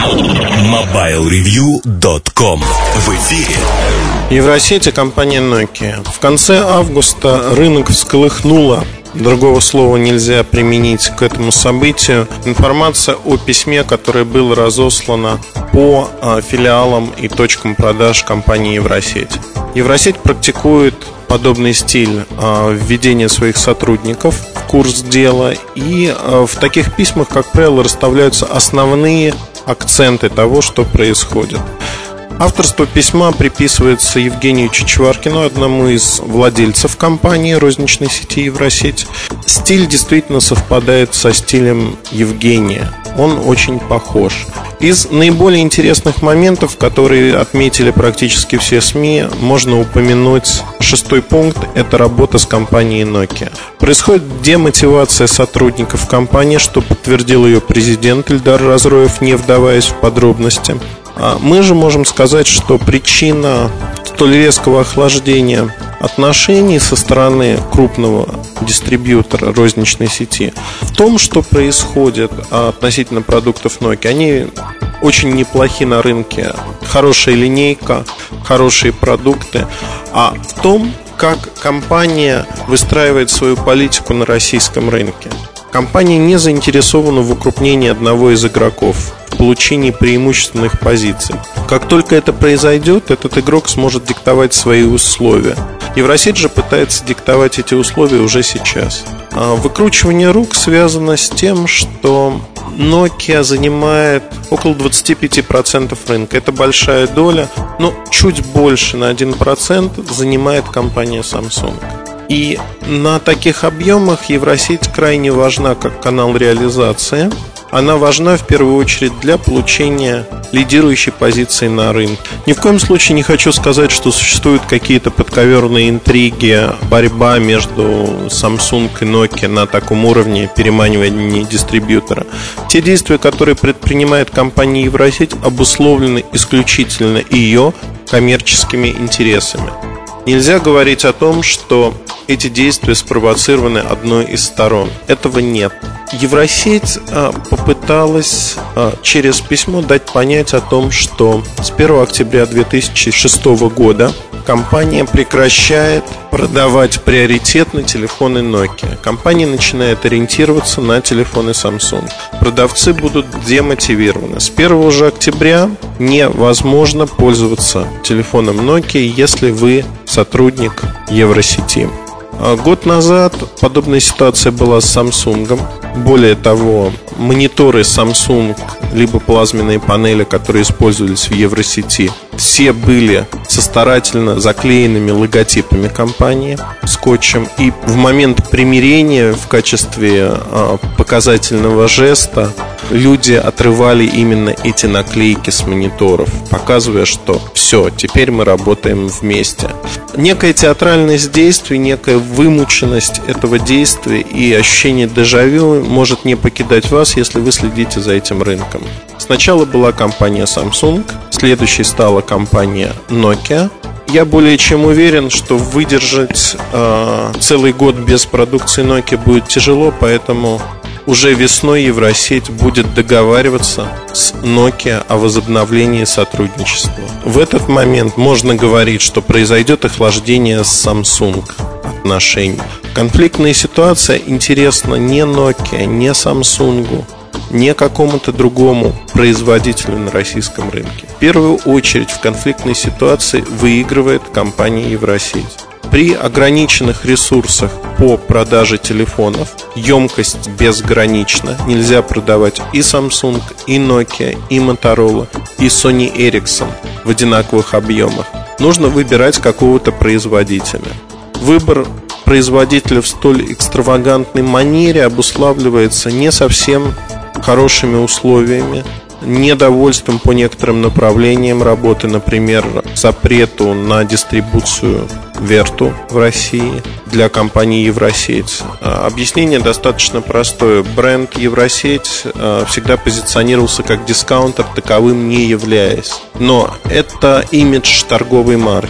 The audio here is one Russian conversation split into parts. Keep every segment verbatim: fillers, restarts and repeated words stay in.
мобайл ревью точка ком. В эфире Евросеть и компания Nokia. В конце августа рынок всколыхнуло. Другого слова нельзя применить к этому событию. Информация о письме, которое было разослано по филиалам и точкам продаж компании Евросеть. Евросеть практикует подобный стиль введения своих сотрудников в курс дела. И в таких письмах, как правило, расставляются основные акценты того, что происходит. Авторство письма приписывается Евгению Чичваркину, одному из владельцев компании розничной сети Евросеть. Стиль действительно совпадает со стилем Евгения. Он очень похож. Из наиболее интересных моментов, которые отметили практически все СМИ, можно упомянуть шестой пункт. Это работа с компанией Nokia. Происходит демотивация сотрудников компании, что подтвердил ее президент Ильдар Разроев, не вдаваясь в подробности. Мы же можем сказать, что причина столь резкого охлаждения отношений со стороны крупного дистрибьютора розничной сети в том, что происходит относительно продуктов Nokia. Они очень неплохи на рынке, хорошая линейка, хорошие продукты. А в том, как компания выстраивает свою политику на российском рынке. Компания не заинтересована в укрупнении одного из игроков, в получении преимущественных позиций. Как только это произойдет, этот игрок сможет диктовать свои условия. Евросеть же пытается диктовать эти условия уже сейчас. Выкручивание рук связано с тем, что Nokia занимает около двадцать пять процентов рынка. Это большая доля, но чуть больше, на один процент, занимает компания Samsung. И на таких объемах Евросеть крайне важна как канал реализации. Она важна в первую очередь для получения лидирующей позиции на рынке. Ни в коем случае не хочу сказать, что существуют какие-то подковерные интриги, борьба между Samsung и Nokia на таком уровне переманивания дистрибьютора. Те действия, которые предпринимает компания Евросеть, обусловлены исключительно ее коммерческими интересами. Нельзя говорить о том, что эти действия спровоцированы одной из сторон. Этого нет. Евросеть а, попыталась а, через письмо дать понять о том, что с первого октября две тысячи шестого года компания прекращает продавать приоритетно телефоны Nokia. Компания начинает ориентироваться на телефоны Samsung. Продавцы будут демотивированы. С первого же октября невозможно пользоваться телефоном Nokia, если вы сотрудник Евросети. Год назад подобная ситуация была с Samsung. Более того, мониторы Samsung, либо плазменные панели, которые использовались в Евросети, все были со старательно заклеенными логотипами компании скотчем. И в момент примирения в качестве показательного жеста люди отрывали именно эти наклейки с мониторов, показывая, что все, теперь мы работаем вместе. Некая театральность действий, некая вымученность этого действия и ощущение дежавю может не покидать вас, если вы следите за этим рынком. Сначала была компания Samsung, следующей стала компания Nokia. Я более чем уверен, что выдержать э, целый год без продукции Nokia будет тяжело, поэтому уже весной Евросеть будет договариваться с Nokia о возобновлении сотрудничества. В этот момент можно говорить, что произойдет охлаждение с Samsung отношений. Конфликтная ситуация интересна не Nokia, не Samsung, не какому-то другому производителю на российском рынке. В первую очередь в конфликтной ситуации выигрывает компания Евросеть. При ограниченных ресурсах по продаже телефонов емкость безгранична. Нельзя продавать и Samsung, и Nokia, и Motorola, и Sony Ericsson в одинаковых объемах. Нужно выбирать какого-то производителя. Выбор производителя в столь экстравагантной манере обуславливается не совсем хорошими условиями, недовольством по некоторым направлениям работы, например, запрету на дистрибуцию Верту в России для компании Евросеть. Объяснение достаточно простое. Бренд Евросеть всегда позиционировался как дискаунтер, таковым не являясь. Но это имидж торговой марки.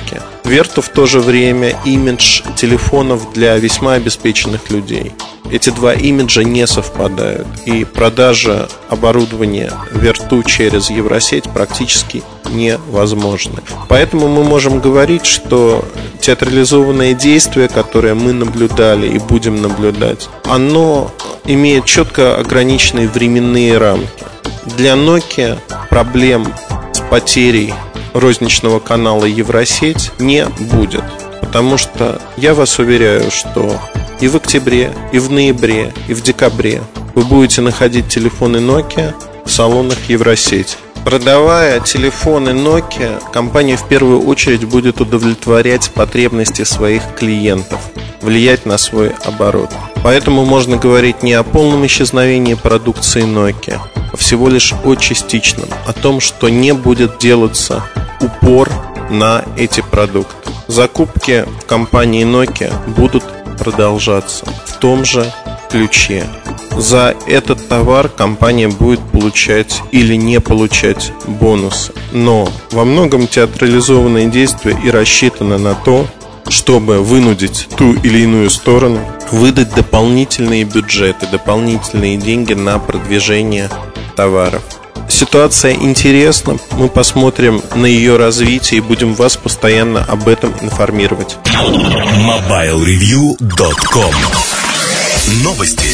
Верту в то же время имидж телефонов для весьма обеспеченных людей. Эти два имиджа не совпадают, и продажа оборудования Верту через Евросеть практически невозможна. Поэтому мы можем говорить, что театрализованное действие, которое мы наблюдали и будем наблюдать, оно имеет четко ограниченные временные рамки. Для Nokia проблем с потерей розничного канала Евросеть не будет, потому что я вас уверяю, что и в октябре, и в ноябре, и в декабре вы будете находить телефоны Nokia в салонах Евросеть. Продавая телефоны Nokia, компания в первую очередь будет удовлетворять потребности своих клиентов, влиять на свой оборот. Поэтому можно говорить не о полном исчезновении продукции Nokia, а всего лишь о частичном, о том, что не будет делаться упор на эти продукты. Закупки в компании Nokia будут продолжаться в том же ключе. За этот товар компания будет получать или не получать бонусы. Но во многом театрализованное действие и рассчитано на то, чтобы вынудить ту или иную сторону выдать дополнительные бюджеты, дополнительные деньги на продвижение товаров. Ситуация интересна, мы посмотрим на ее развитие и будем вас постоянно об этом информировать. мобайл ревью точка ком. Новости.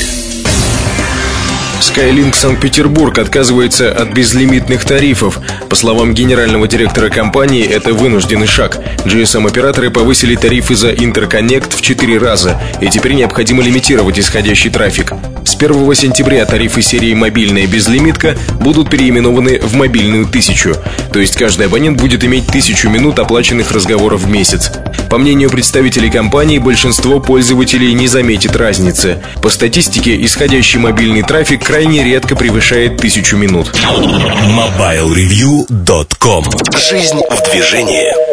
Skylink Санкт-Петербург отказывается от безлимитных тарифов. По словам генерального директора компании, это вынужденный шаг. джи эс эм-операторы повысили тарифы за интерконнект в четыре раза, и теперь необходимо лимитировать исходящий трафик. С первого сентября тарифы серии «Мобильная безлимитка» будут переименованы в «Мобильную тысячу». То есть каждый абонент будет иметь тысячу минут оплаченных разговоров в месяц. По мнению представителей компании, большинство пользователей не заметит разницы. По статистике, исходящий мобильный трафик крайне редко превышает тысячу минут. мобайл ревью точка ком. Жизнь в движении.